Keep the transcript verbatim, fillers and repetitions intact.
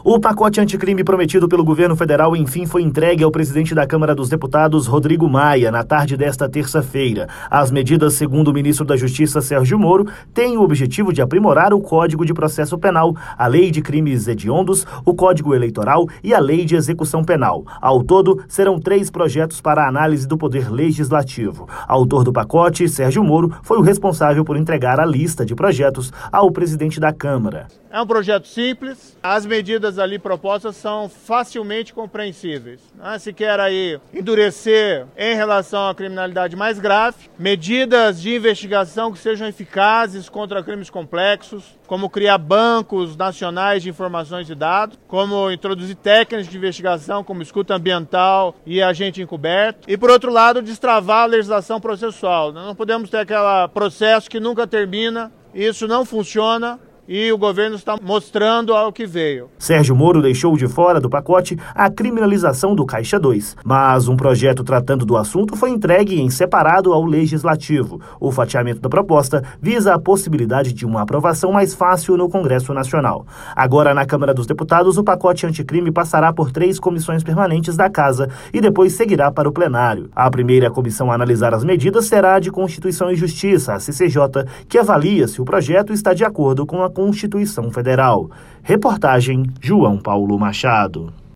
O pacote anticrime prometido pelo governo federal, enfim, foi entregue ao presidente da Câmara dos Deputados, Rodrigo Maia, na tarde desta terça-feira. As medidas, segundo o ministro da Justiça, Sérgio Moro, têm o objetivo de aprimorar o Código de Processo Penal, a Lei de Crimes Hediondos, o Código Eleitoral e a Lei de Execução Penal. Ao todo, serão três projetos para a análise do Poder Legislativo. Autor do pacote, Sérgio Moro, foi o responsável por entregar a lista de projetos ao presidente da Câmara. É um projeto simples, as medidas ali propostas são facilmente compreensíveis. Se quer aí endurecer em relação à criminalidade mais grave, medidas de investigação que sejam eficazes contra crimes complexos, como criar bancos nacionais de informações e dados, como introduzir técnicas de investigação como escuta ambiental e agente encoberto, e por outro lado destravar a legislação processual. Nós não podemos ter aquele processo que nunca termina, isso não funciona. E o governo está mostrando ao que veio. Sérgio Moro deixou de fora do pacote a criminalização do Caixa dois, mas um projeto tratando do assunto foi entregue em separado ao Legislativo. O fatiamento da proposta visa a possibilidade de uma aprovação mais fácil no Congresso Nacional. Agora, na Câmara dos Deputados, o pacote anticrime passará por três comissões permanentes da Casa e depois seguirá para o plenário. A primeira comissão a analisar as medidas será a de Constituição e Justiça, a C C J, que avalia se o projeto está de acordo com a Constituição Federal. Reportagem João Paulo Machado.